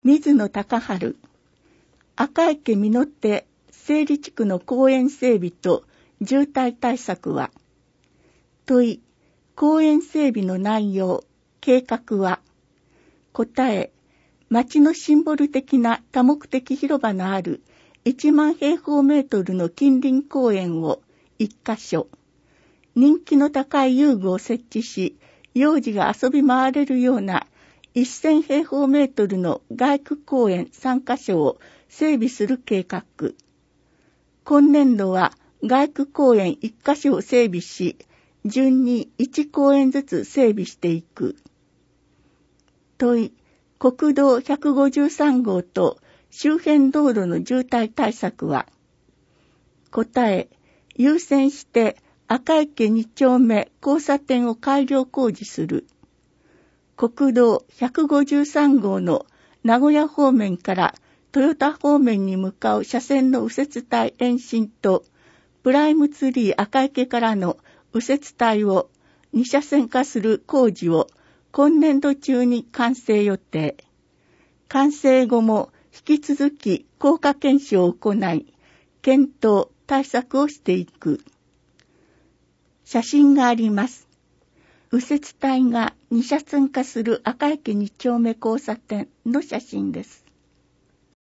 水野隆治。赤池実って整理地区の公園整備と渋滞対策は。問い、公園整備の内容、計画は。答え、町のシンボル的な多目的広場のある1万平方メートルの近隣公園を1カ所、人気の高い遊具を設置し、幼児が遊び回れるような1000平方メートルの外区公園3カ所を整備する計画。今年度は外区公園1カ所を整備し、順に1公園ずつ整備していく。問い、国道153号と周辺道路の渋滞対策は。答え、優先して赤池2丁目交差点を改良工事する。国道153号の名古屋方面から豊田方面に向かう車線の右折帯延伸とプライムツリー赤池からの右折帯を2車線化する工事を今年度中に完成予定。完成後も引き続き効果検証を行い、検討、対策をしていく。写真があります。右折帯が2車線化する赤池2丁目交差点の写真です。